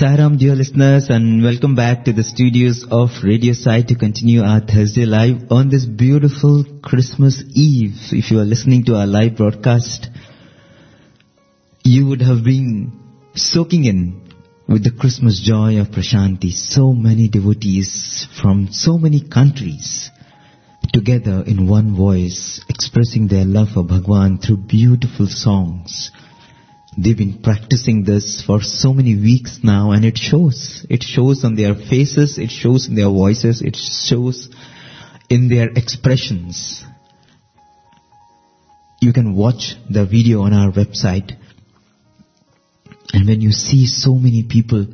Sairam, dear listeners, and welcome back to the studios of Radio Sai to continue our Thursday live on this beautiful Christmas Eve. If you are listening to our live broadcast, you would have been soaking in with the Christmas joy of Prashanti. So many devotees from so many countries together in one voice, expressing their love for Bhagwan through beautiful songs. They've been practicing this for so many weeks now, and it shows. It shows on their faces, it shows in their voices, it shows in their expressions. You can watch the video on our website, and when you see so many people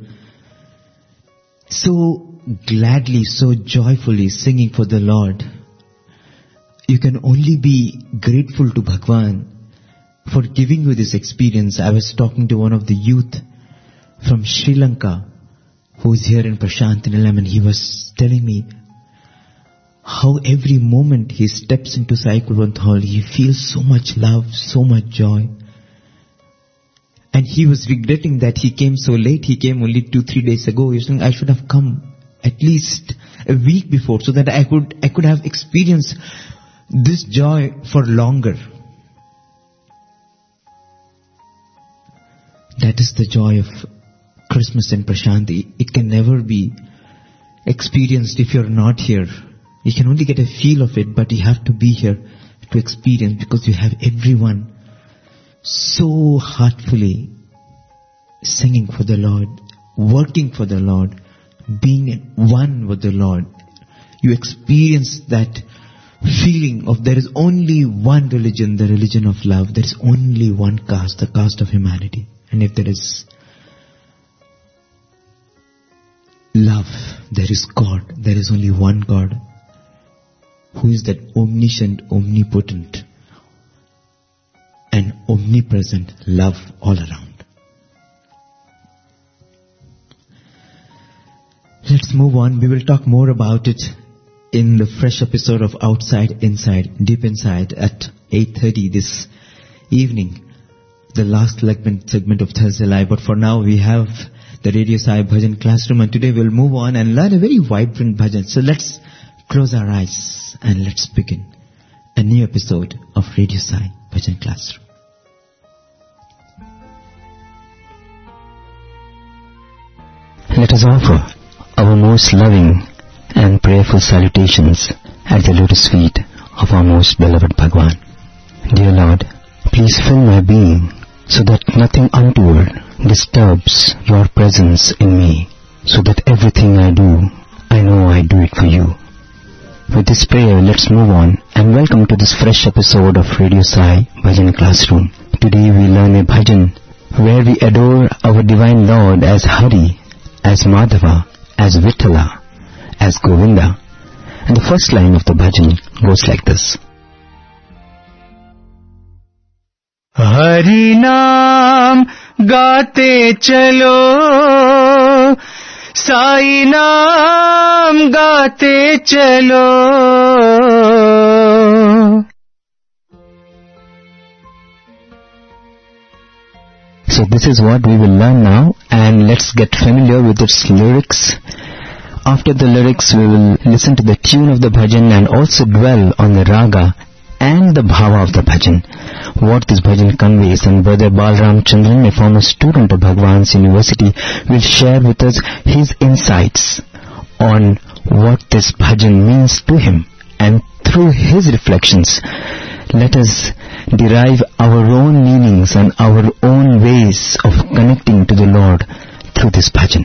so gladly, so joyfully singing for the Lord, you can only be grateful to Bhagwan for giving you this experience. I was talking to one of the youth from Sri Lanka who is here in Prashanti Nilayam, and he was telling me how every moment he steps into Sai Kulwant Hall, he feels so much love, so much joy. And he was regretting that he came so late. He came only 2-3 days ago. He was saying, I should have come at least a week before so that I could have experienced this joy for longer. That is the joy of Christmas in Prashanti. It can never be experienced if you're not here. You can only get a feel of it, but you have to be here to experience, because you have everyone so heartfully singing for the Lord, working for the Lord, being one with the Lord. You experience that feeling of there is only one religion, the religion of love. There is only one caste, the caste of humanity. And if there is love, there is God. There is only one God, who is that omniscient, omnipotent, and omnipresent love all around. Let's move on. We will talk more about it in the fresh episode of Outside, Inside, Deep Inside at 8:30 this evening. The last segment of Thursday Live. But for now, we have the Radio Sai Bhajan Classroom, and today we'll move on and learn a very vibrant bhajan. So let's close our eyes and let's begin a new episode of Radio Sai Bhajan Classroom. Let us offer our most loving and prayerful salutations at the lotus feet of our most beloved Bhagwan. Dear Lord, please fill my being so that nothing untoward disturbs your presence in me, so that everything I do, I know I do it for you. With this prayer, let's move on and welcome to this fresh episode of Radio Sai Bhajan Classroom. Today we learn a bhajan where we adore our Divine Lord as Hari, as Madhava, as Vitthala, as Govinda. And the first line of the bhajan goes like this. Hari नाम गाते चलो, साई नाम गाते चलो. So this is what we will learn now, and let's get familiar with its lyrics. After the lyrics, we will listen to the tune of the bhajan and also dwell on the raga and the bhava of the bhajan, what this bhajan conveys. And Brother Balram Chandran, a former student of Bhagwan's University, will share with us his insights on what this bhajan means to him. And through his reflections, let us derive our own meanings and our own ways of connecting to the Lord through this bhajan.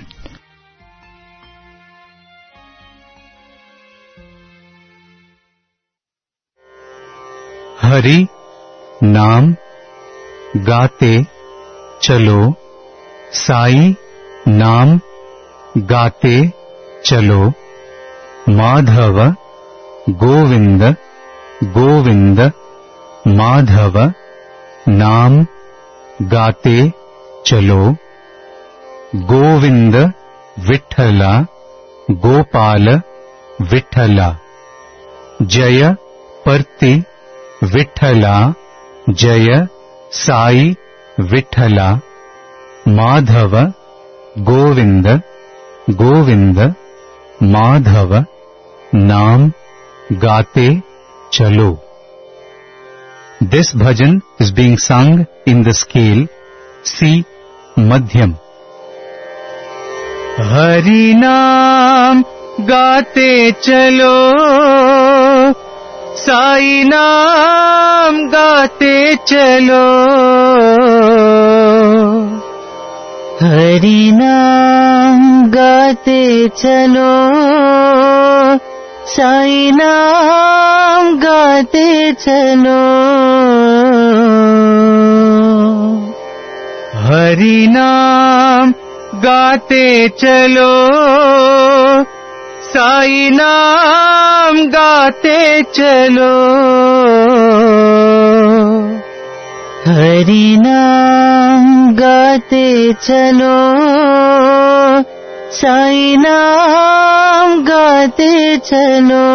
Hari नाम गाते चलो, साई नाम गाते चलो. माधव गोविंद गोविंद माधव नाम गाते चलो. गोविंद विठ्ठला गोपाल विठ्ठला. जय पर्ति विठ्ठला, जय साई विठ्ठला. माधव गोविंद गोविंद माधव नाम गाते चलो. This bhajan is being sung in the scale C Madhyam. Hari naam gaate chalo, Sai naam gaate chalo. Hari naam gaate chalo, Sai naam gaate chalo. Hari naam gaate chalo, Sai naam gaate chalo. Hari naam gaate chalo, Sai naam gaate chalo.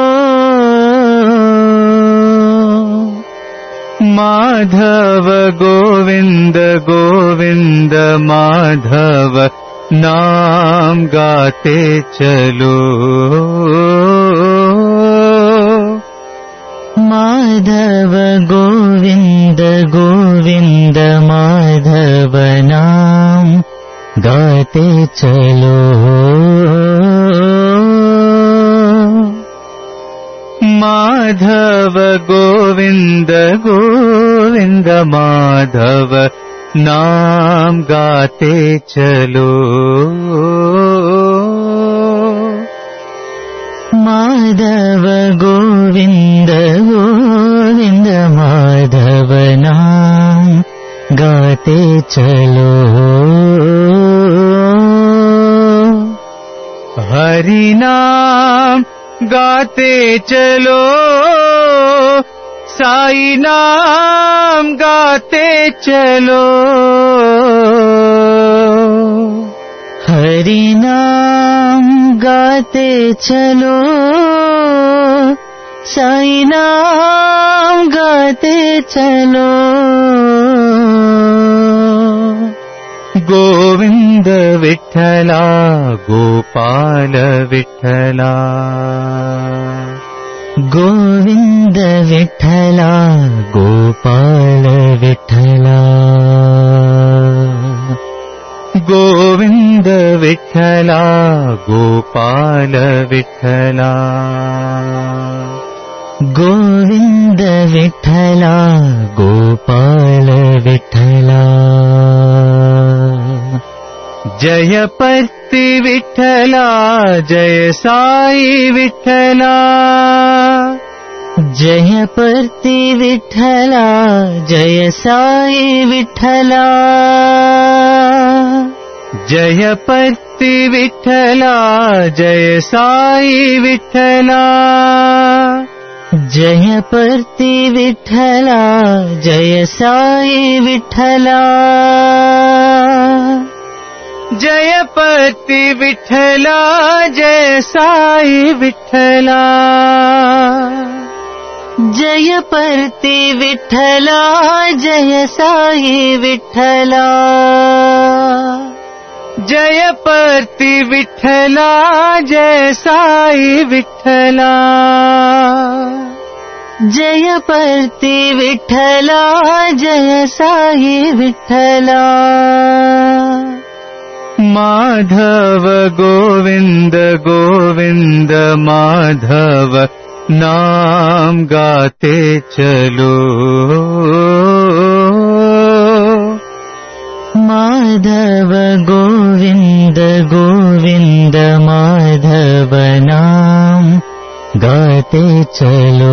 Madhav Govind Govind Madhav नाम गाते चलो. माधव गोविंद गोविंद माधव नाम गाते चलो. माधव गोविंद गोविंद माधव नाम गाते चलो. माधव गोविंद गोविंद माधव नाम गाते चलो. हरि नाम गाते चलो, साई नाम गाते चलो. हरि नाम गाते चलो, साई नाम गाते चलो. गोविंद विठ्ठला गोपाल विठ्ठला. गोविंद विठ्ठला गोपाल विठ्ठला. गोविंद विठ्ठला गोपाल विठ्ठला. गोविंद विठ्ठला गोपाल विठ्ठला. जय पर्ति विठ्ठला जय साई विठ्ठला. जय पर्ति विठ्ठला जय साई विठ्ठला. जय पर्ति विठ्ठला जय साई विठ्ठला. जय पर्ति विठ्ठला जय साई विठ्ठला. जय पर्ति विठ्ठला जय साई विठ्ठला. जय पर्ति विठ्ठला जय साई विठ्ठला. जय पर्ति विठ्ठला जय साई विठ्ठला. जय पर्ति विठ्ठला जय साई विठ्ठला. माधव गोविंद गोविंद माधव नाम गाते चलो. माधव गोविंद गोविंद माधव नाम गाते चलो.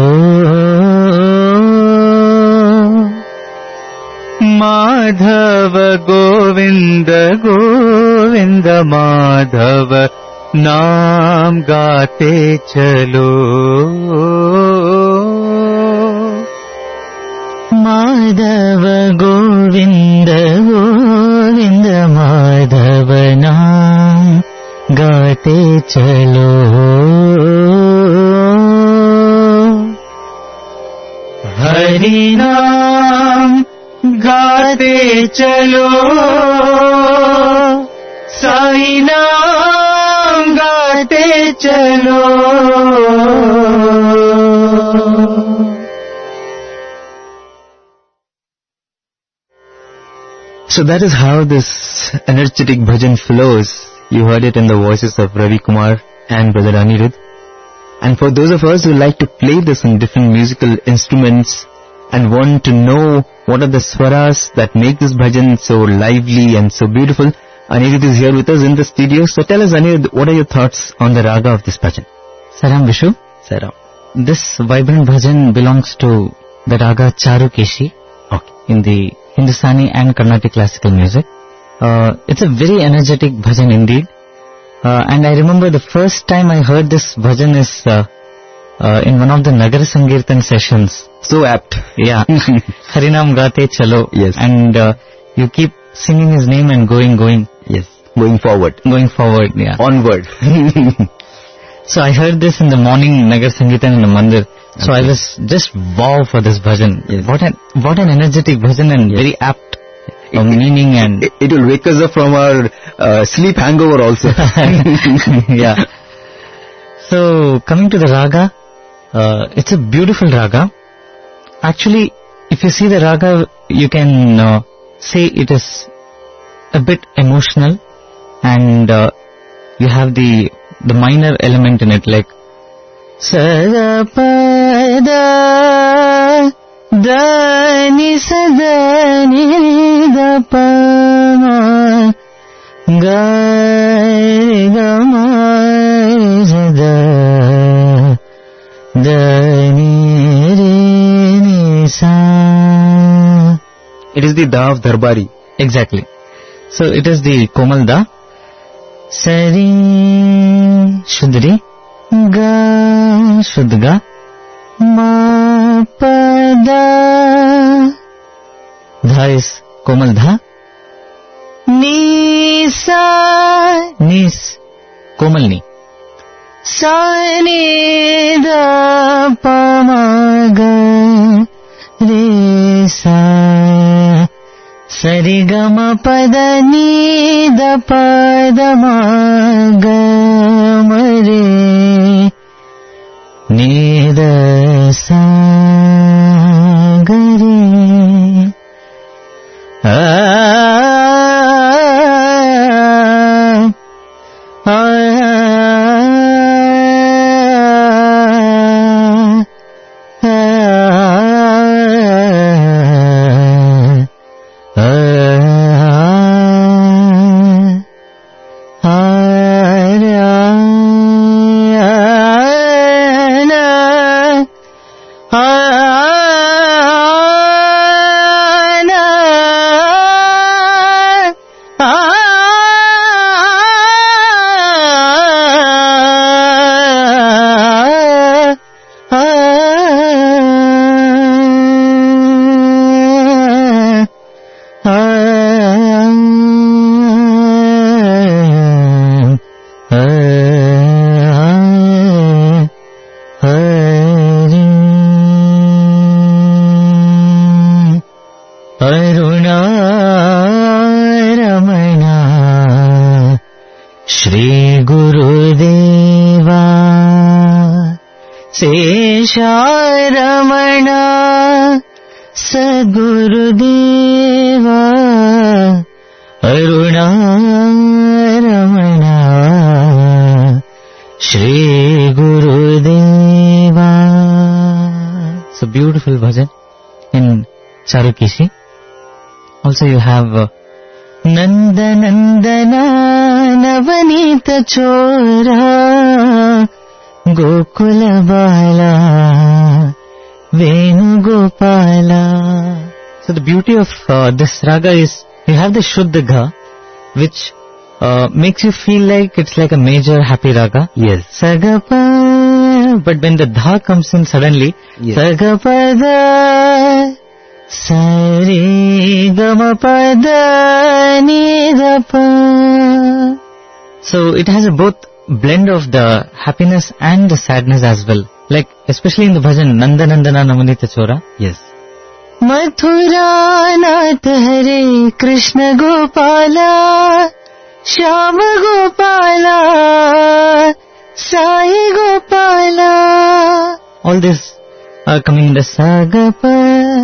माधव गोविंद गोविंद माधव नाम गाते चलो. माधव गोविंद गोविंद माधव नाम गाते चलो. हरि नाम गाते चलो, नाम गाते चलो. So that is how this energetic bhajan flows. You heard it in the voices of Ravi Kumar and Brother Anirudh. And for those of us who like to play this on different musical instruments and want to know what are the swaras that make this bhajan so lively and so beautiful, Anirudh is here with us in the studio. So tell us, Anirudh, what are your thoughts on the raga of this bhajan? Saram Vishu. Saram. This vibrant bhajan belongs to the raga Charukeshi in the Hindustani and Carnatic classical music. It's a very energetic bhajan indeed. And I remember the first time I heard this bhajan is in one of the Nagar Sankirtan sessions. So apt. Yeah. Harinam Gate Chalo. Yes. And you keep singing his name and going. Yes. Going forward. Yeah. Onward. So I heard this in the morning Nagar Sankirtan in the mandir. So I was just wow for this bhajan. Yes. What an energetic bhajan and very apt meaning, and it will wake us up from our sleep hangover also. Yeah. So coming to the raga, it's a beautiful raga. Actually, if you see the raga, you can say it is a bit emotional, and you have the minor element in it, like Sada pada dani sadani da pa ga ma sada dani re ni sa. It is the da of Darbari. Exactly. So it is the Komal da. Sari Shudri Ga Shudga Ma Pada. Dha is Komal Dha. Ni Sa Nis Komal Ni. Sa Ni Da Pa Ma Ga Re Sa. Sari Ga Ma Pada Ni Da Pa Da Ma Ga Ma Re Ni Da Sa Ga Re. Ramana Sadgurudeva Aruna Ramana Shri Gurudeva. It's a beautiful bhajan in Charukeshi. Also you have Nanda Nandana Navanita Chora Gokula Bala Venu Gopala. So the beauty of this raga is you have the Shuddha Gha, which makes you feel like it's like a major happy raga. Yes. Sagapa, but when the dha comes in suddenly, yes. Sagapada Sari Gamapada Nidapa. So it has a both blend of the happiness and the sadness as well. Like especially in the bhajan Nanda Nandana Namanita Chora. Yes. Mathura Nath Hare Krishna Gopala Shyam Gopala Sai Gopala. All this are coming in the Sagapa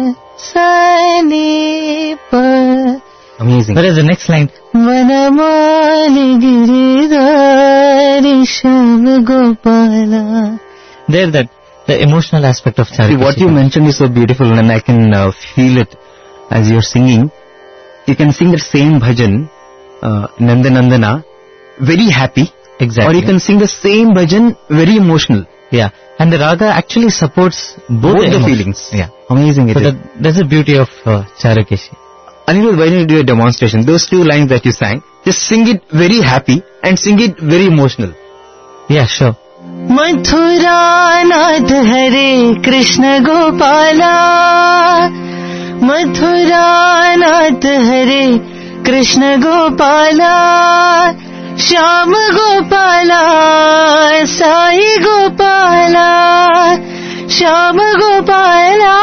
Sanipa. amazing. Whereas the next line, Vanamali Giridhari Shyam Gopala. there that the emotional aspect of Charikashi. See, what you mentioned is so beautiful, and I can feel it as you're singing. You can sing the same bhajan, Nandanandana, very happy. Exactly. Or you can sing the same bhajan, very emotional. Yeah. And the raga actually supports both the emotions. feelings. Yeah. Amazing. So that's the beauty of Charikashi. Anirudh, why don't you do a demonstration? Those two lines that you sang, just sing it very happy and sing it very emotional. Yeah, sure. Mathura Nath Hare Krishna Gopala. Mathura Nath Hare Krishna Gopala. Shyam Gopala Sai Gopala. Shyam Gopala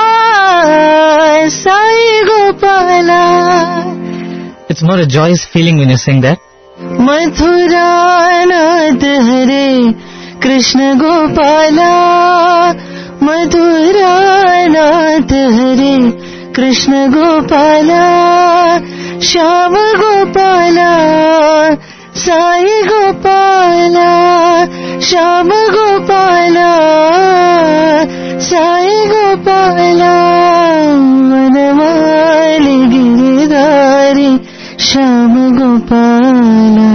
Sai Gopala. It's more a joyous feeling when you sing that. Mathura Nath Hare Krishna Gopala. Mathura Nath Hare Krishna Gopala. Shyam Gopala Sai Gopala. Shyam Gopala Sai Gopala. Vanamali Giridhari Shyam Gopala.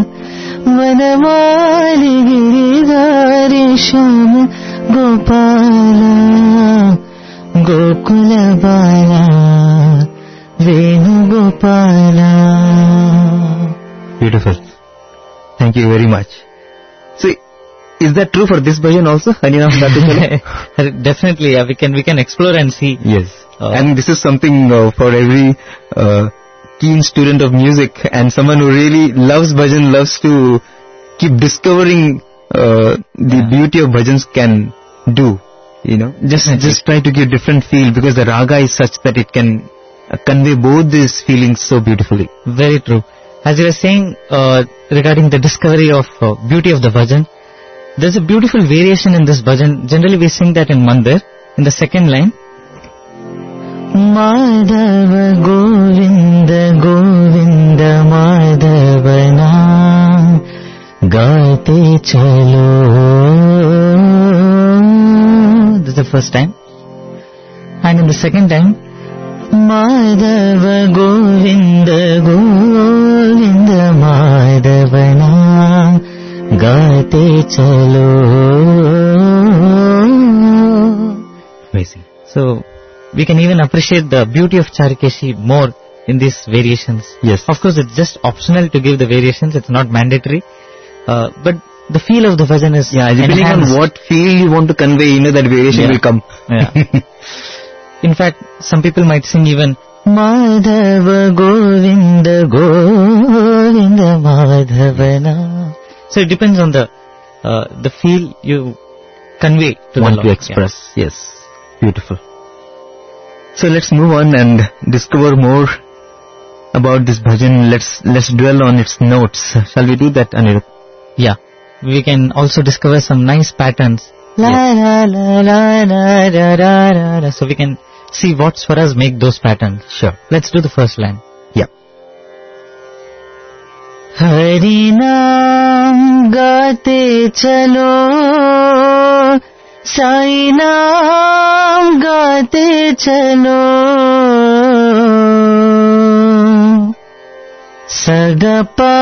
Vanamali Giridhari Shyam Gopala. Gokula Bala Venu Gopala. Beautiful. Thank you very much. So, is that true for this bhajan also? Definitely, yeah. We can explore and see. Yes. And this is something for every keen student of music and someone who really loves bhajan, loves to keep discovering the beauty of bhajans can do. You know, just try to give different feel, because the raga is such that it can convey both these feelings so beautifully. Very true. As you were saying regarding the discovery of beauty of the bhajan, there's a beautiful variation in this bhajan. Generally we sing that in Mandir, in the second line. Madhava Govinda Govinda Madhava Naam Gaate Chalo. This is the first time. And in the second time, Madhava Govinda Govinda Madhava Naam Gaate Chalo. Amazing. So we can even appreciate the beauty of Charikashi more in these variations. Yes. Of course, it's just optional to give the variations. It's not mandatory. But the feel of the bhajan is depending on what feel you want to convey, that variation will come. Yeah. In fact, some people might sing even Madhava Govinda Govinda Madhavana. So it depends on the feel you convey to want the to express. Yeah. Yes, beautiful. So let's move on and discover more about this bhajan. Let's dwell on its notes. Shall we do that, Anirudh? Yeah. We can also discover some nice patterns. La la la la la la la la. So we can see what swaras make those patterns. Sure. Let's do the first line. Yeah. Hari Naam gaate chalo, Sai Naam gaate chalo. Sagapa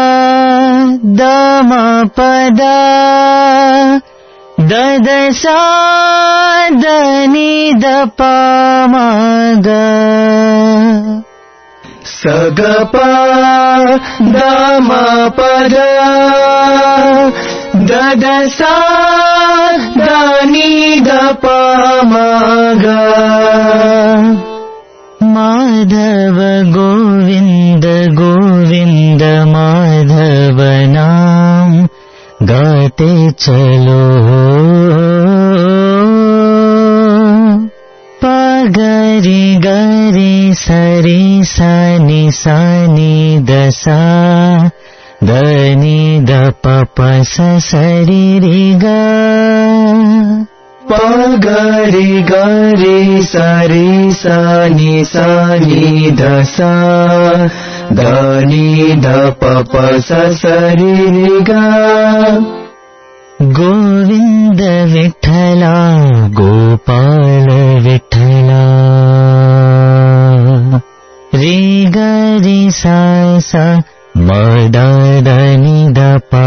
Dama Pada Dadasa Dani Dapa Maga. Sagapa Dama Pada Dadasa Dani Dapa Maga. Madhava Govinda Govinda Madhava Naam Gaate Chalo. Pagari Gari Sari Sani Sani Dasa దని ద పప సరి రి గా పగరి గరి సరి సని సని దస దని ద పప సరి రి గా గోవింద విఠల గోపాల విఠల రి గరి సా సా మదని ద పా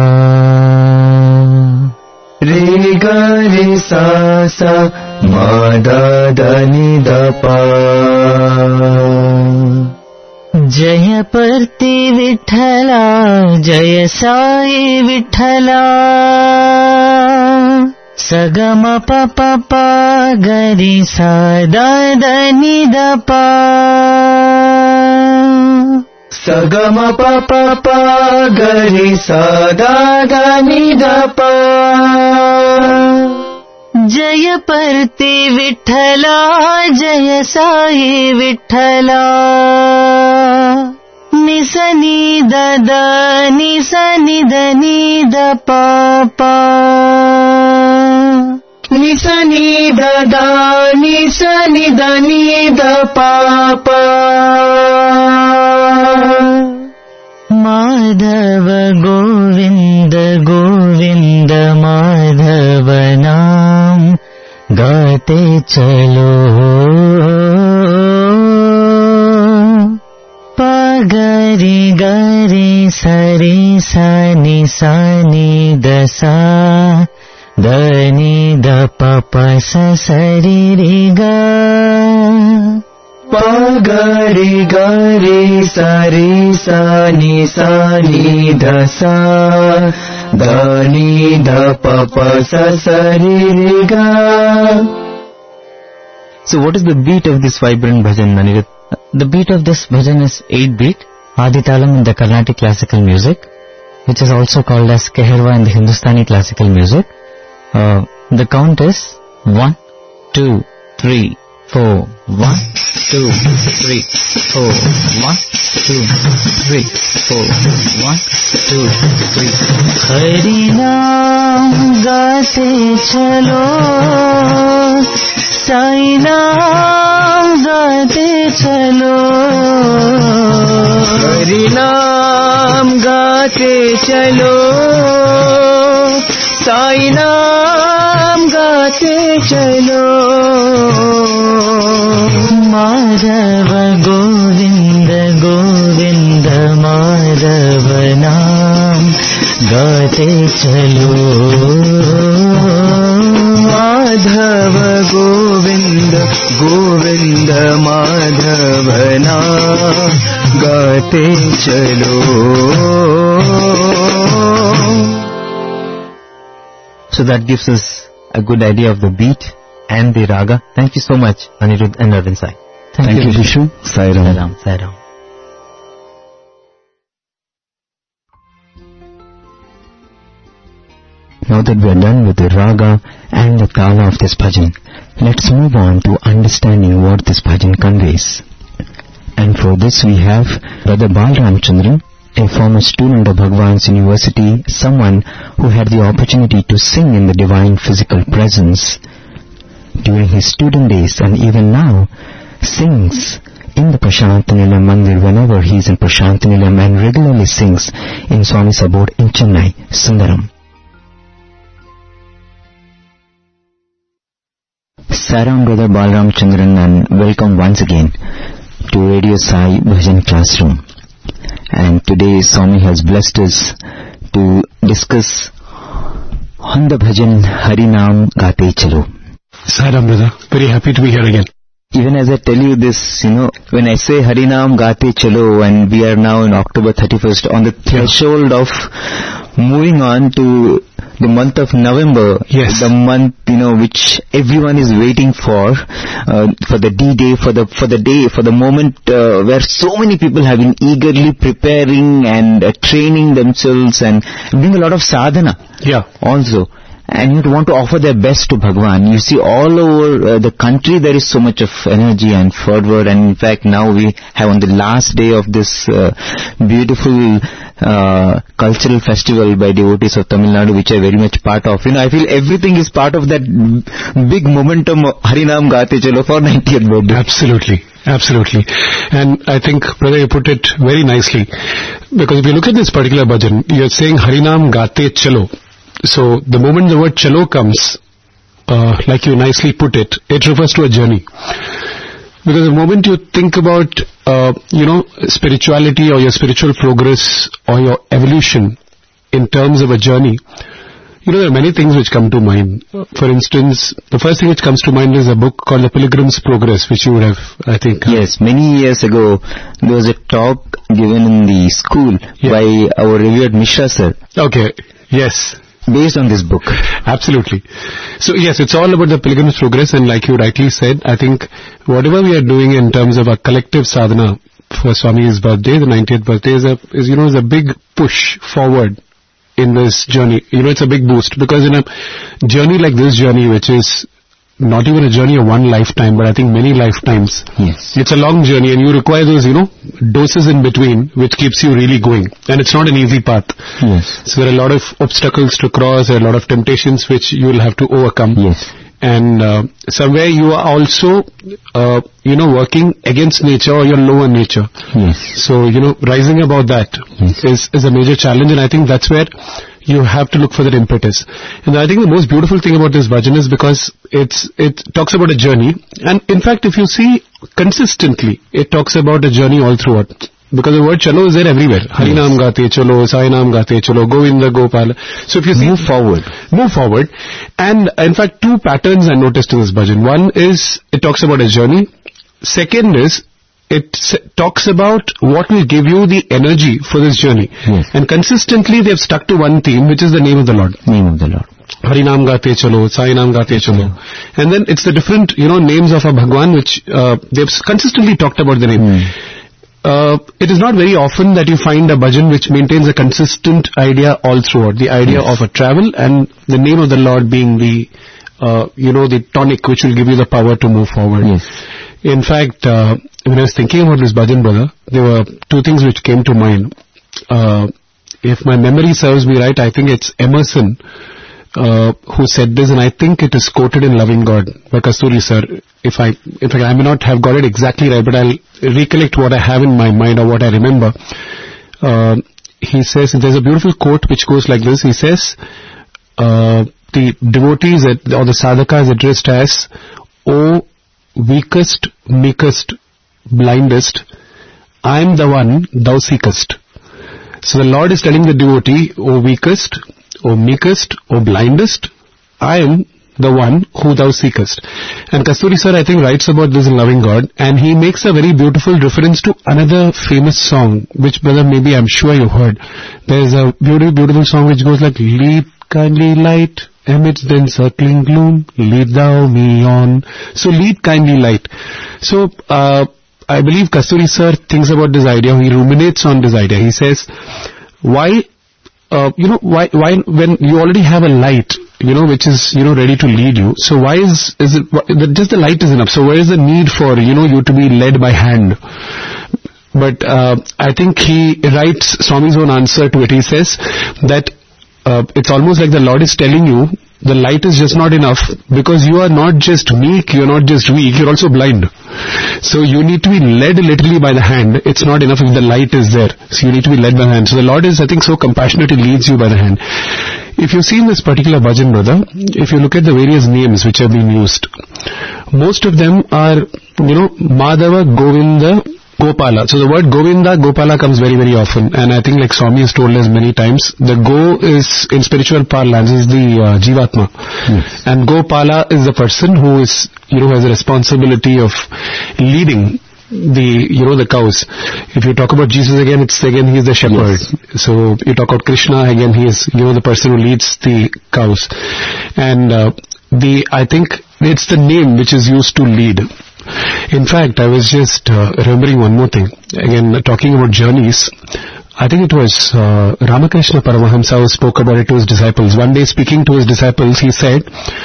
రి గరి సా సా మదని ద పా జయ పర్తి విఠల జయ సాయి విఠల సగమ పప ప గరి సదా దని ద పా సగమ పప ప గరి సదా దని ద పా జయ పర్తి విఠల జయ సాయి విఠల నిసని దద నిసని దని ద పాపా నిసని దద నిసని దని ద పాపా మాధవ గోవింద గోవింద మాధవ నాम गाते चलो पगरि गरि सरि सनि सनि दसा दनि द पप सरि रि गा पगरि गरि सरि सनि सनि दसा दनि द पप सरि रि गा. So what is the beat of this vibrant bhajan, Anirudh? The beat of this bhajan is 8-beat, Aditalam in the Carnatic classical music, which is also called as Keherwa in the Hindustani classical music. The count is 1, 2, 3, 4, 1, 2, 3, 4, 1, 2, 3, 4, 1, 2, 3. Hari naam gaate chalo, Sai naam gaate chalo, Hari naam gaate chalo, Sai naam gaate chalo. Madhava Govinda Govinda Madhava naam gaate chalo. Madhava Govinda Govinda Madhava naam gaate chalo. So that gives us a good idea of the beat and the raga. Thank you so much, Anirudh and Arvind Sai. Thank you, Vishu. Sai Ram. Sai Ram. Now that we are done with the raga and the tala of this bhajan, let's move on to understanding what this bhajan conveys. And for this we have Brother Balram Chandran, a former student of Bhagwan's University, someone who had the opportunity to sing in the divine physical presence during his student days, and even now sings in the Prashantanilayam Mandir whenever he is in Prashantanilayam, and regularly sings in Swami's abode in Chennai, Sundaram. Saram, Brother Balram Chandran, and welcome once again to Radio Sai Bhajan Classroom. And today Swami has blessed us to discuss on the bhajan Harinam Gaate Chalo. Saram, brother. Very happy to be here again. Even as I tell you this, when I say Harinam Gaate Chalo, and we are now in October 31st, on the threshold of moving on to the month of November, yes, the month, which everyone is waiting for the D-Day, for the moment where so many people have been eagerly preparing and training themselves and doing a lot of sadhana. Yeah. Also. and you want to offer their best to Bhagwan. You see all over the country there is so much of energy and fervor, and in fact now we have on the last day of this beautiful cultural festival by devotees of Tamil Nadu, which I very much part of. I feel everything is part of that big momentum of Harinam Gaate Chalo for 90th birthday. Absolutely. Absolutely. And I think, brother, you put it very nicely. Because if you look at this particular bhajan, you're saying Harinam Gaate Chalo. So the moment the word chalo comes, like you nicely put it, it refers to a journey. Because the moment you think about, spirituality or your spiritual progress or your evolution in terms of a journey, there are many things which come to mind. For instance, the first thing which comes to mind is a book called The Pilgrim's Progress, which you would have, I think... Yes, many years ago, there was a talk given in the school by our revered Mishra sir. Okay, yes. Based on this book. Absolutely. So yes, it's all about the Pilgrim's Progress, and like you rightly said, I think whatever we are doing in terms of a collective sadhana for Swami's birthday, the 90th birthday, is a big push forward in this journey. It's a big boost, because in a journey like this journey, which is not even a journey of one lifetime, but I think many lifetimes. Yes. It's a long journey, and you require those, doses in between, which keeps you really going. And it's not an easy path. Yes. So there are a lot of obstacles to cross, there are a lot of temptations which you will have to overcome. Yes. And somewhere you are also, working against nature or your lower nature. Yes. So, rising above that is a major challenge, and I think that's where you have to look for that impetus. And I think the most beautiful thing about this bhajan is because it talks about a journey, and in fact if you see consistently, it talks about a journey all throughout. Because the word chalo is there everywhere. Harinam Gaate Chalo, Sainam Gaate Chalo, Govinda Gopala. So if you see... Move forward. And in fact, two patterns I noticed in this bhajan. One is, it talks about a journey. Second is, it talks about what will give you the energy for this journey. Yes. And consistently they have stuck to one theme, which is the name of the Lord. Name of the Lord. Harinam Gaate Chalo, Sainam Gaate Chalo. And then it's the different, names of a Bhagwan, which they've consistently talked about the name. It is not very often that you find a bhajan which maintains a consistent idea all throughout. The idea of a travel, and the name of the Lord being the, the tonic which will give you the power to move forward. Yes. In fact, when I was thinking about this bhajan, brother, there were two things which came to mind. If my memory serves me right, I think it's Emerson who said this, and I think it is quoted in Loving God by Kasturi sir. In fact, I may not have got it exactly right, but I'll recollect what I have in my mind or what I remember. He says, there's a beautiful quote which goes like this. He says, the devotees or the sadhaka is addressed as, O weakest, meekest, blindest, I am the one thou seekest. So the Lord is telling the devotee, O weakest, O meekest, O blindest, I am the one who thou seekest. And Kasturi sir, I think, writes about this in Loving God, and he makes a very beautiful reference to another famous song, which, brother, maybe I'm sure you've heard. There's a beautiful, beautiful song which goes like, Lead kindly light, amidst the encircling gloom, lead thou me on. So lead kindly light. So, I believe Kasturi sir thinks about this idea, he ruminates on this idea. He says, why when you already have a light, which is, ready to lead you, so why is it, just the light is enough, so where is the need for, you to be led by hand? But, I think he writes Swami's own answer to it. He says that, it's almost like the Lord is telling you, the light is just not enough, because you are not just meek, you are not just weak, you're also blind. So you need to be led literally by the hand. It's not enough if the light is there. So you need to be led by the hand. So the Lord is, I think, so compassionate, He leads you by the hand. If you see in this particular bhajan, brother, if you look at the various names which have been used, most of them are, Madhava, Govinda, Gopala. So the word Govinda, Gopala comes very, very often. And I think, like Swami has told us many times, the Go is, in spiritual parlance, is the Jivatma. Yes. And Gopala is the person who is, has a responsibility of leading the cows. If you talk about Jesus again, he's the shepherd. Yes. So you talk about Krishna, again, he is, the person who leads the cows. And I think it's the name which is used to lead. In fact, I was just remembering one more thing. Again, talking about journeys, I think it was Ramakrishna Paramahamsa who spoke about it to his disciples. One day speaking to his disciples, he said,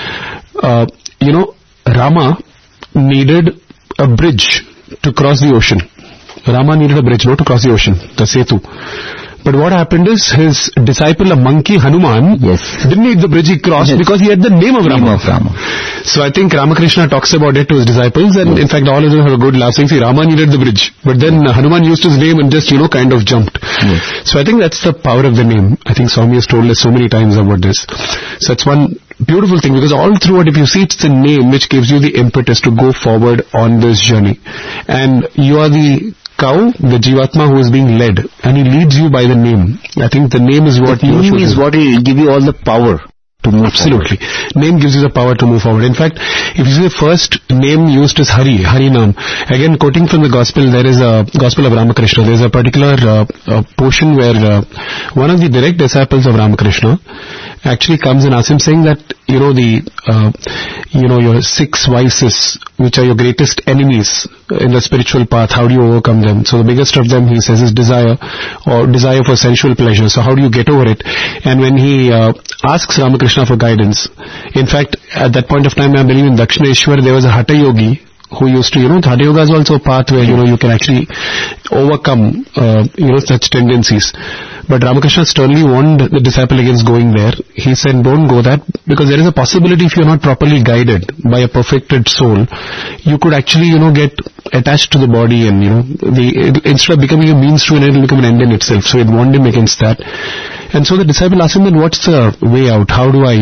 Rama needed a bridge to cross the ocean. Rama needed a bridge, to cross the ocean, the Setu. But what happened is his disciple, a monkey, Hanuman, didn't need the bridge he crossed because he had the name of Rama. So I think Ramakrishna talks about it to his disciples, and in fact all of them have a good laugh saying, see, Rama needed the bridge. But then Hanuman used his name and just, kind of jumped. So I think that's the power of the name. I think Swami has told us so many times about this. So it's one beautiful thing, because all through it, if you see, it's the name which gives you the impetus to go forward on this journey. And you are the cow, the Jivatma who is being led, and he leads you by the name. I think the name is what you should do. The name is what will give you all the power to move forward. Name gives you the power to move forward. In fact, if you see the first name used is Harinam. Again, quoting from the Gospel, there is a Gospel of Ramakrishna. There is a particular portion where one of the direct disciples of Ramakrishna actually comes and asks him, saying that, your 6 vices, which are your greatest enemies in the spiritual path, how do you overcome them? So the biggest of them, he says, is desire, or desire for sensual pleasure. So how do you get over it? And when he asks Ramakrishna for guidance, in fact, at that point of time, I believe in Dakshineshwar, there was a Hatha Yogi who used to, Hatha Yoga is also a path where, you can actually overcome, such tendencies. But Ramakrishna sternly warned the disciple against going there. He said, don't go there, because there is a possibility, if you are not properly guided by a perfected soul, you could actually, get attached to the body, and, instead of becoming a means to an end, it will become an end in itself. So it warned him against that. And so the disciple asked him, then what's the way out? How do I,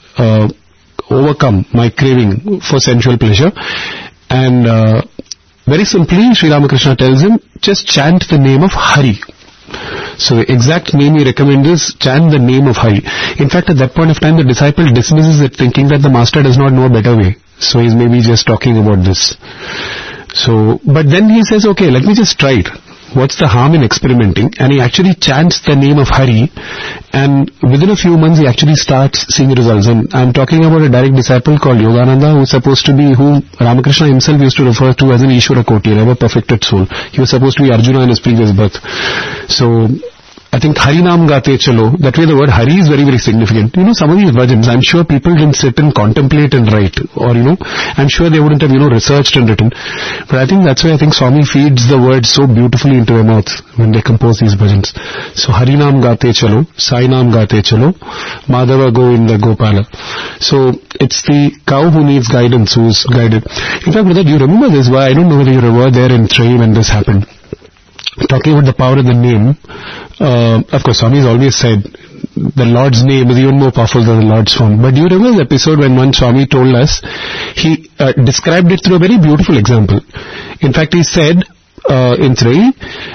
overcome my craving for sensual pleasure? And very simply, Sri Ramakrishna tells him, just chant the name of Hari. So the exact name he recommends is chant the name of Hari. In fact, at that point of time, the disciple dismisses it, thinking that the master does not know a better way. So he's maybe just talking about this. So, but then he says, okay, let me just try it. What's the harm in experimenting? And he actually chants the name of Hari, and within a few months he actually starts seeing results. And I'm talking about a direct disciple called Yogananda, who's supposed to be, whom Ramakrishna himself used to refer to as an Ishvara Koti, a perfected soul. He was supposed to be Arjuna in his previous birth. So I think Harinam Gate Chalo, that way the word Hari is very, very significant. Some of these bhajans, I'm sure people didn't sit and contemplate and write, or, I'm sure they wouldn't have, researched and written. But I think that's why I think Swami feeds the word so beautifully into their mouth when they compose these bhajans. So Harinam Gate Chalo, Sainam Gate Chalo, Madhava Govinda Gopala. So it's the cow who needs guidance, who's guided. In fact, brother, do you remember this? Why? I don't know whether you were there in Trey when this happened. Talking about the power of the name, of course, Swami has always said the Lord's name is even more powerful than the Lord's form. But do you remember the episode when one Swami told us, he described it through a very beautiful example. In fact, he said in Trey,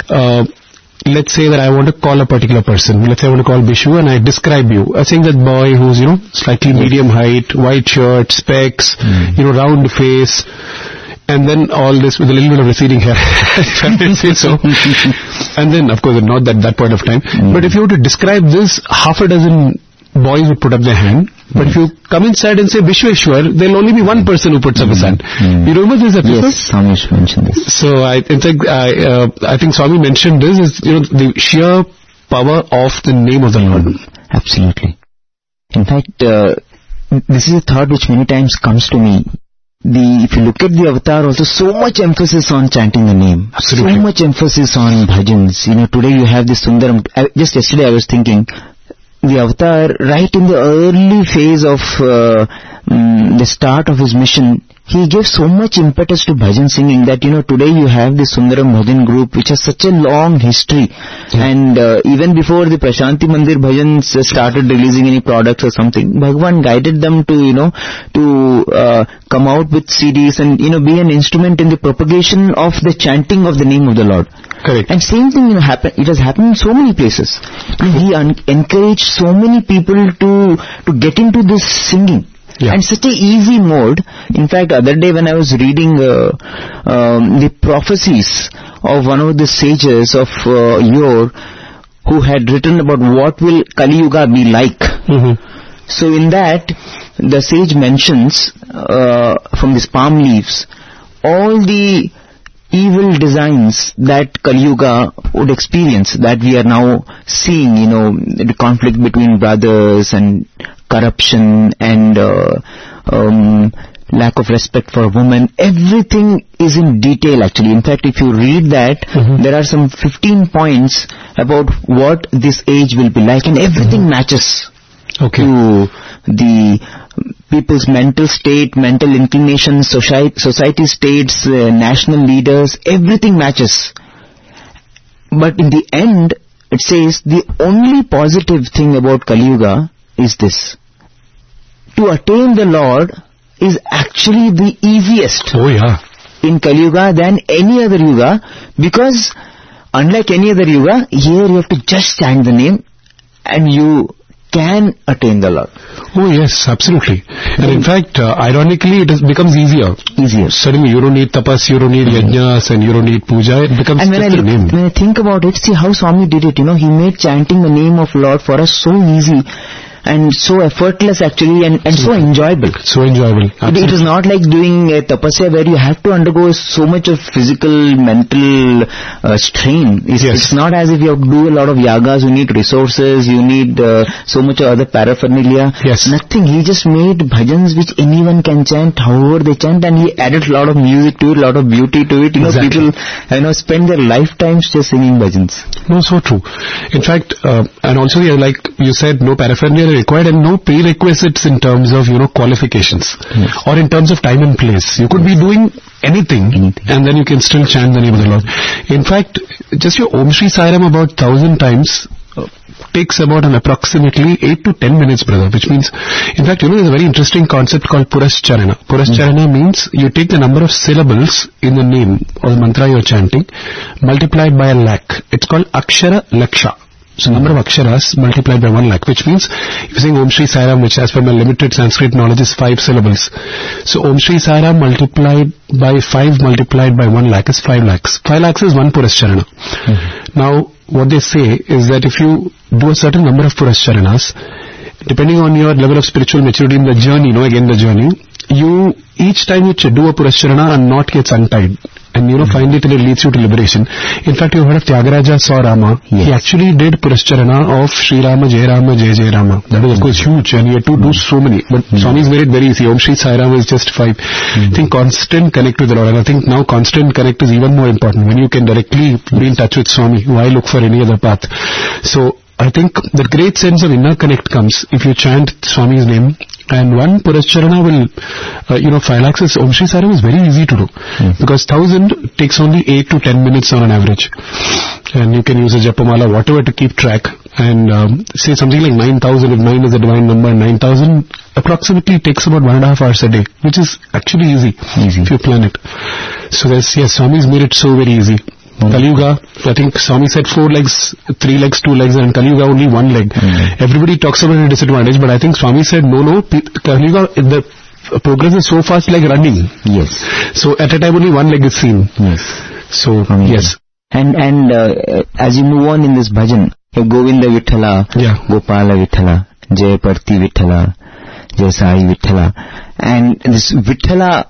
let's say that I want to call a particular person. Let's say I want to call Bishu, and I describe you. Saying that boy who's, slightly medium height, white shirt, specs, round face, and then all this with a little bit of receding hair, if I may say so. And then, of course, not at that point of time. But if you were to describe this, half a dozen boys would put up their hand. But if you come inside and say Vishweshwar, there'll only be one person who puts up his hand. You remember this episode? Yes, Swami mentioned this. So I think Swami mentioned this is, the sheer power of the name of the Lord. Absolutely. In fact, this is a thought which many times comes to me. If you look at the avatar also, so much emphasis on chanting the name. Absolutely. So much emphasis on bhajans. Today you have this Sundaram. Just yesterday I was thinking, the avatar, right in the early phase of the start of his mission, he gave so much impetus to bhajan singing that, today you have the Sundaram Bhajan group, which has such a long history. And even before the Prashanti Mandir bhajans started releasing any products or something, Bhagwan guided them to, come out with CDs and, be an instrument in the propagation of the chanting of the name of the Lord. Correct. And same thing, it has happened in so many places. He encouraged so many people to get into this singing. Yeah. And such a easy mode. In fact, other day when I was reading the prophecies of one of the sages of Yor, who had written about what will Kali Yuga be like. So in that, the sage mentions from these palm leaves all the evil designs that Kali Yuga would experience, that we are now seeing, the conflict between brothers and corruption and lack of respect for women, everything is in detail actually. In fact, if you read that, there are some 15 points about what this age will be like, and everything matches to the people's mental state, mental inclinations, society states, national leaders, everything matches. But in the end, it says the only positive thing about Kali Yuga is this: to attain the Lord is actually the easiest in Kali Yuga than any other yuga, because unlike any other yuga, here you have to just chant the name and you can attain the Lord. Oh yes, absolutely. And in fact, ironically, it becomes easier. Suddenly you don't need tapas, you don't need yajnas, and you don't need puja. It becomes and just a name. When I think about it, see how Swami did it. He made chanting the name of Lord for us so easy and so effortless actually, and so enjoyable. So enjoyable. It is not like doing a tapasya where you have to undergo so much of physical, mental strain. It's not as if you have to do a lot of yagas, you need resources, you need so much of other paraphernalia. Nothing. He just made bhajans which anyone can chant, however they chant, and he added a lot of music to it, a lot of beauty to it. People spend their lifetimes just singing bhajans. No, so true. In fact, and also like you said, no paraphernalia required and no prerequisites in terms of qualifications or in terms of time and place. You could be doing anything and then you can still chant the name of the Lord. In fact, just your Om Shri Sai Ram about 1,000 times takes about approximately 8 to 10 minutes, brother, which means, in fact, there's a very interesting concept called Purascharana. Purascharana means you take the number of syllables in the name or the mantra you're chanting multiplied by 1,00,000. It's called Akshara Laksha. So number of aksharas multiplied by 1,00,000, which means if you're saying Om Shri Sai Ram, which as per my limited Sanskrit knowledge is 5 syllables. So Om Shri Sai Ram multiplied by 5 multiplied by 1,00,000 is 5 lakhs. 5 lakhs is one Purascharana. Now, what they say is that if you do a certain number of Purascharanas, depending on your level of spiritual maturity in the journey, the journey, you, each time you do a Purascharana, a knot gets untied. And find it and it leads you to liberation. In fact, you've heard of Tyagaraja saw Rama. He actually did Purascharana of Sri Rama, Jai Rama, Jai Jai Rama. That was of course huge, and he had to do so many. But Swami's made it very easy. Om Shri Sai Ram is just 5. I think constant connect with the Lord. And I think now constant connect is even more important. When you can directly be in touch with Swami, why look for any other path? So I think the great sense of inner connect comes if you chant Swami's name. And one Purascharana will, 5 lakhs is, Om Shri Sai Ram is very easy to do. Because 1,000 takes only 8 to 10 minutes on an average. And you can use a Japamala, whatever, to keep track. And say something like 9,000, if 9 is a divine number, 9,000 approximately takes about 1.5 hours a day, which is actually easy if you plan it. So Swami's made it so very easy. Kali Yuga, I think Swami said 4 legs, 3 legs, 2 legs, and Kali Yuga only 1 leg. Everybody talks about a disadvantage, but I think Swami said no, Kali Yuga, the progress is so fast like running. So at a time only 1 leg is seen. So, And as you move on in this bhajan, Govinda Vithala, Gopala Vithala, Jai Parti Vithala, Jai Sai Vithala. And this Vithala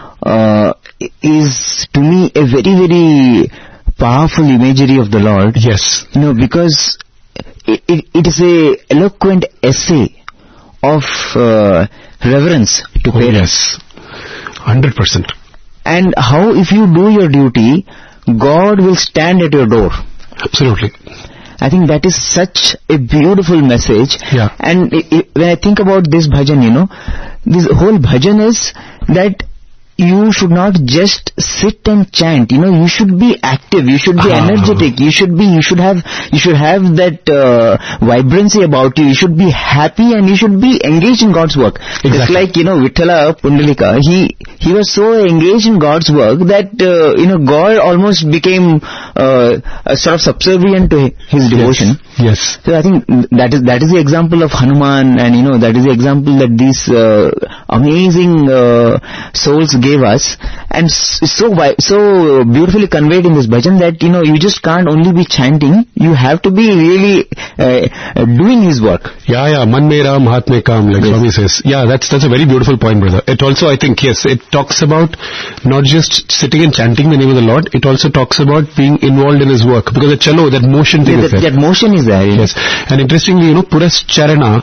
is to me a very, very powerful imagery of the Lord. Because it is a eloquent essay of reverence to parents. 100%. And how if you do your duty, God will stand at your door. Absolutely. I think that is such a beautiful message. And when I think about this bhajan, this whole bhajan is that you should not just sit and chant. You should be active. You should be energetic. You should have that vibrancy about you. You should be happy and you should be engaged in God's work. Just like Vithala Pundalika, he was so engaged in God's work that God almost became sort of subservient to his devotion. Yes. So I think that is the example of Hanuman, and that is the example that these amazing souls gave us, and so beautifully conveyed in this bhajan that you just can't only be chanting, you have to be really doing his work. Yeah, man mera mahat mein kaam, like Swami says. Yeah, that's a very beautiful point, brother. It also, I think, yes, it talks about not just sitting and chanting the name of the Lord, it also talks about being involved in his work, because the chalo, that motion thing is there. That motion is there. Yes. And interestingly, Purascharana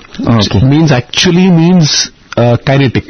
means kinetic.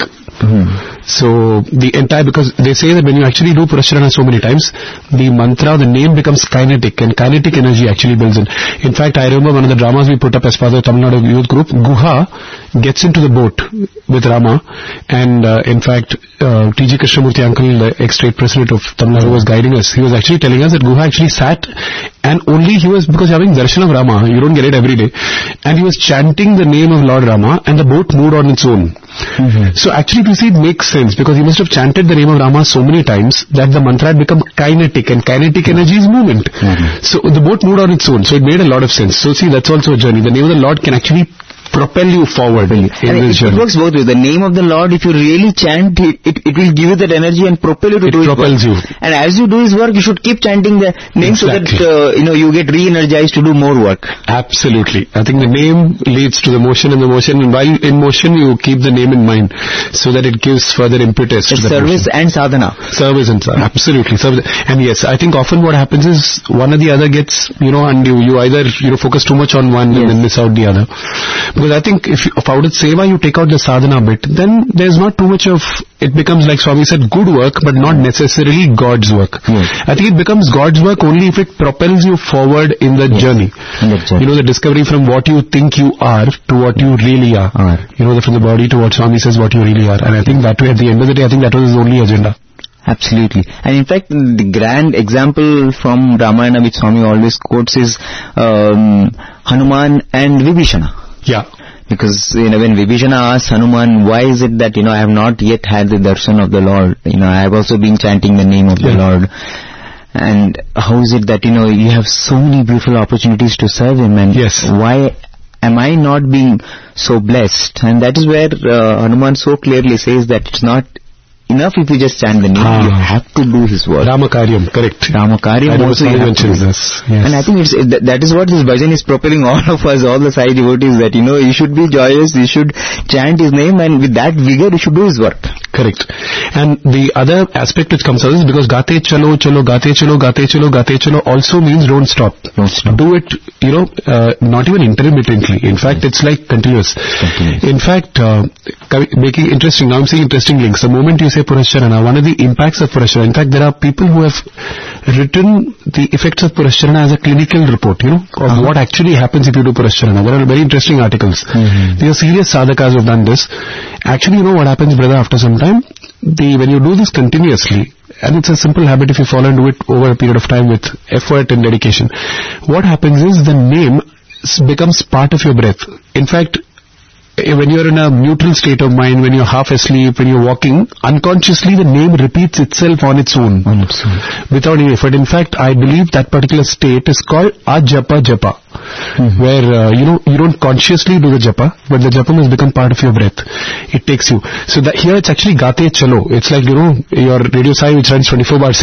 So the entire, because they say that when you actually do Purascharana so many times, the mantra, the name becomes kinetic, and kinetic energy actually builds in. In fact, I remember one of the dramas we put up as part of the Tamil Nadu youth group, Guha gets into the boat with Rama, and in fact, T.G. Krishnamurti uncle, the ex-state president of Tamil Nadu, was guiding us. He was actually telling us that Guha actually sat, and only he was, because having darshan of Rama, you don't get it every day, and he was chanting the name of Lord Rama, and the boat moved on its own. So actually, you see, it makes sense, because he must have chanted the name of Rama so many times that the mantra had become kinetic, and kinetic energy is movement. So the boat moved on its own, so it made a lot of sense. So see, that's also a journey. The name of the Lord can actually propel you forward in this journey. It works both ways. The name of the Lord, if you really chant, it will give you that energy and propel you to do his work. It propels you. And as you do his work, you should keep chanting the name so that you get re-energized to do more work. Absolutely. I think the name leads to the motion, and the motion, and while in motion you keep the name in mind so that it gives further impetus to the service motion. And sadhana. Service and sadhana. Absolutely. And yes, I think often what happens is one or the other gets, and you either focus too much on one and then miss out the other. Because I think if out of seva you take out the sadhana bit, then there's not too much of, it becomes, like Swami said, good work, but not necessarily God's work. I think it becomes God's work only if it propels you forward in the journey. The discovery from what you think you are to what you really are. From the body to what Swami says what you really are. And I think that way, at the end of the day, I think that was his only agenda. Absolutely. And in fact, the grand example from Ramayana which Swami always quotes is Hanuman and Vibhishana. Yeah. Because, when Vibhishana asks Hanuman, why is it that, I have not yet had the darshan of the Lord? I have also been chanting the name of the Lord. And how is it that, you have so many beautiful opportunities to serve Him, and why am I not being so blessed? And that is where Hanuman so clearly says that it's not enough if you just chant the name, you have to do his work. Ramakaryam, correct. Ramakaryam also you mentions this. Yes. And I think that is what this bhajan is propelling all of us, all the Sai devotees, that you should be joyous, you should chant his name, and with that vigor you should do his work. Correct. And the other aspect which comes out is because gate chalo chalo, gate chalo, gate chalo, gate chalo also means don't stop. Do it, not even intermittently. In fact, it's like continuous. In fact, making interesting, now I'm saying interesting links. The moment you say Purascharana, one of the impacts of Purascharana, in fact, there are people who have written the effects of Purascharana as a clinical report, of what actually happens if you do Purascharana. There are very interesting articles. These are serious sadhakas who have done this. Actually, what happens, brother, after some time, when you do this continuously, and it's a simple habit if you follow and do it over a period of time with effort and dedication, what happens is the name becomes part of your breath. In fact, when you're in a neutral state of mind, when you're half asleep, when you're walking, unconsciously the name repeats itself on its own. Without any effort. In fact, I believe that particular state is called ajapa japa. Where, you don't consciously do the japa, but the japa must become part of your breath. It takes you. So that here it's actually gate chalo. It's like, your Radio Sai which runs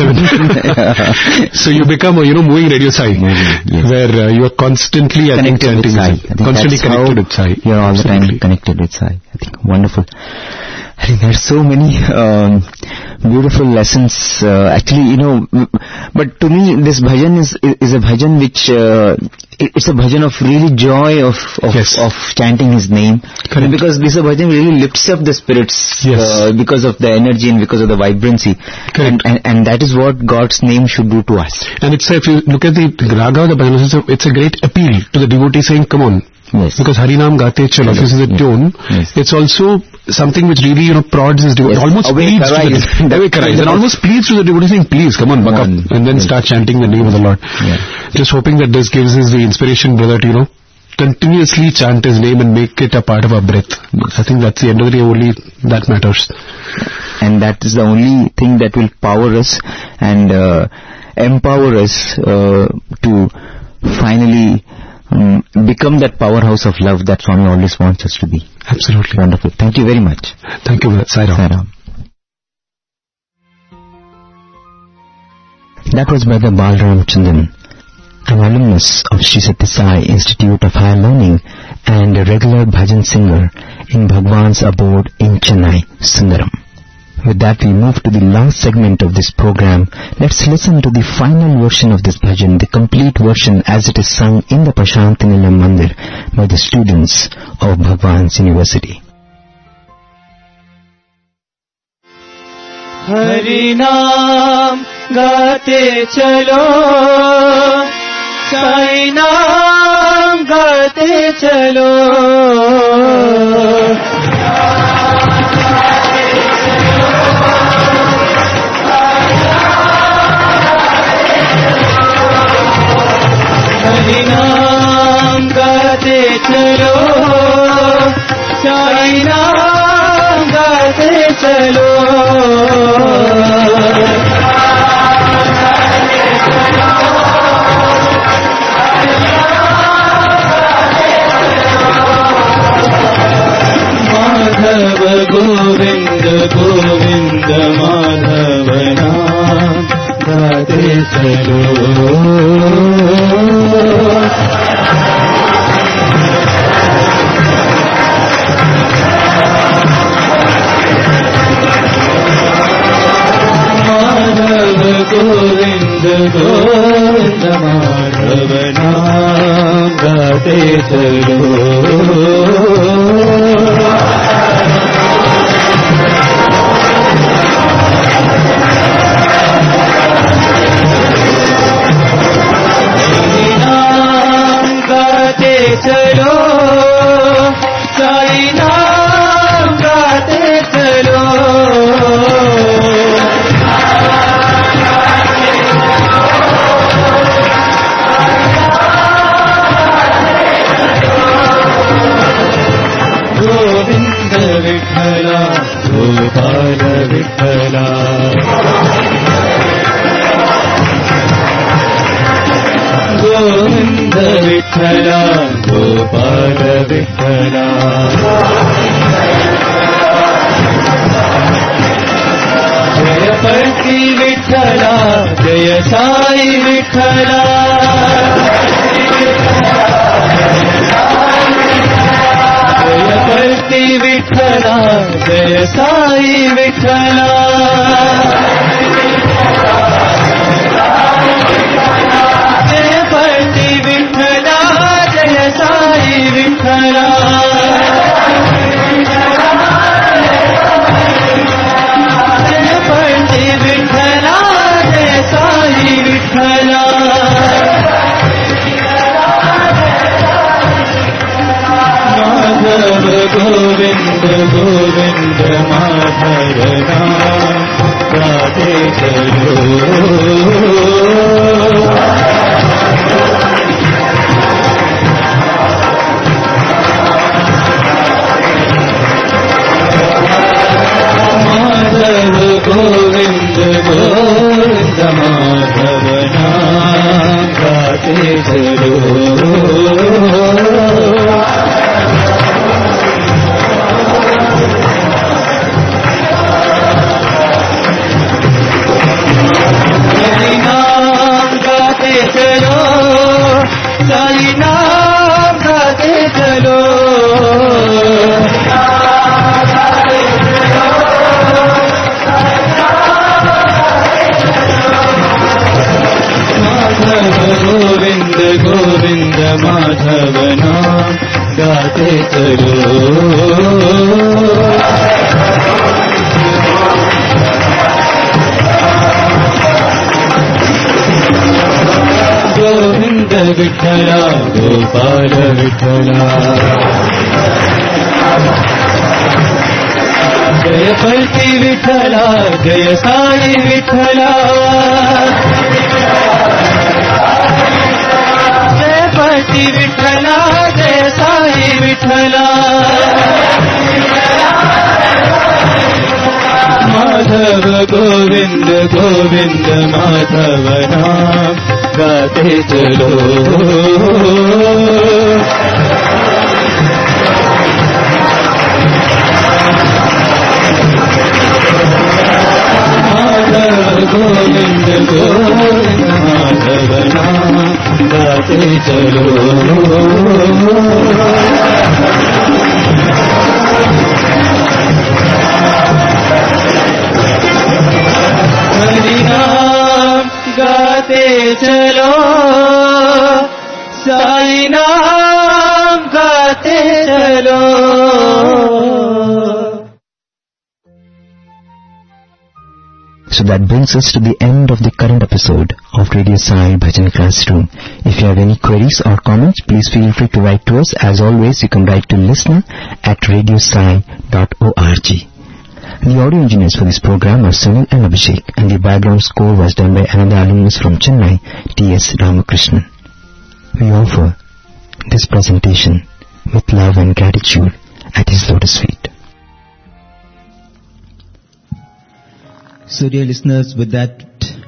24/7. So you become a, moving Radio Sai. Where you are constantly, connected with Sai. Constantly connected with Sai. You're all the time connected with Sai. I think wonderful. I think there's so many beautiful lessons. Actually, but to me, this bhajan is a bhajan which it's a bhajan of really joy of chanting his name. Correct. Because this bhajan really lifts up the spirits because of the energy and because of the vibrancy. And that is what God's name should do to us. And it's, if you look at the raga of the bhajan, it's a great appeal to the devotee saying, come on. Because Harinam Gate Chalo, this is a tone. It's also something which really, prods his devotee. Almost pleads to the devotee. And almost pleads to the devotee saying, please, come on, buck up. And then start chanting the name of the Lord. Just hoping that this gives us the inspiration, brother, to, continuously chant his name and make it a part of our breath. I think that's the end of the day, only that matters. And that is the only thing that will power us and empower us to finally become that powerhouse of love that Swami always wants us to be. Absolutely. Wonderful. Thank you very much. Thank you. Sai Ram. Sai Ram. That was Brother Balram Chandan, an alumnus of Sri Sathya Sai Institute of Higher Learning and a regular bhajan singer in Bhagwan's abode in Chennai, Sundaram. With that, we move to the last segment of this program. Let's listen to the final version of this bhajan, the complete version as it is sung in the Prashanti Nilayam Mandir by the students of Bhagwan's University. Hari नाम गाते चलो, साईं नाम गाते चलो, हरि नाम गाते चलो, साईं नाम गाते चलो, माधव गोविंद गोविंद माधव नाम गाते चलो, गोविंद गोविंद माधव नाम गाते चलो, हरि नाम गाते चलो, साईं नाम गाते चलो, गोपाल विठ्ठला, गोविंद विठ्ठला, गोपाल विठ्ठला, जय पति विठ्ठला, जय साई विठ्ठला, जय पति विठ्ठला, जय साई विठ्ठला, जय पति विठ्ठला, जय साई विठ्ठला, जय पति विठ्ठला, जय साई विठ्ठला, माधव गोविंद गोविंद माधव नाम गाते चलो, माधव गोविंद गोविंद माधव नाम गाते चलो, हरि नाम गाते चलो, साईं नाम गाते चलो, माधव गोविंद गोविंद माधव नाम गाते चलो, गोविंद विठ्ठला, गोपाल विठ्ठला, जय पति विठ्ठला, जय साई विठ्ठला, जय पति विठ्ठला, जय साई विठ्ठला, माधव गोविंद गोविंद माधव नाम गाते चलो गोविंद गोविंद माधव नाम गाते चलो हरि नाम गाते चलो साई नाम गाते चलो So that brings us to the end of the current episode of Radio Sai Bhajan Classroom. If you have any queries or comments, please feel free to write to us. As always, you can write to listener@radiosai.org. The audio engineers for this program are Sunil and Abhishek, and the background score was done by another alumnus from Chennai, T.S. Ramakrishnan. We offer this presentation with love and gratitude at His lotus feet. So dear listeners, with that,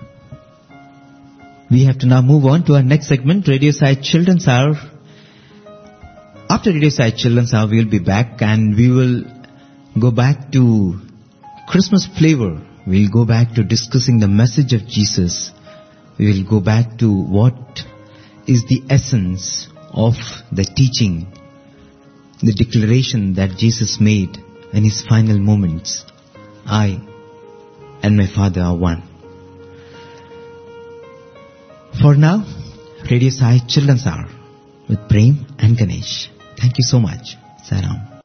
we have to now move on to our next segment, Radio Sai Children's Hour. After Radio Sai Children's Hour, we will be back and we will go back to Christmas flavor. We will go back to discussing the message of Jesus. We will go back to what is the essence of the teaching, the declaration that Jesus made in His final moments. I and my Father are one. For now, Radio Sai Children's Hour with Prem and Ganesh. Thank you so much. Saram.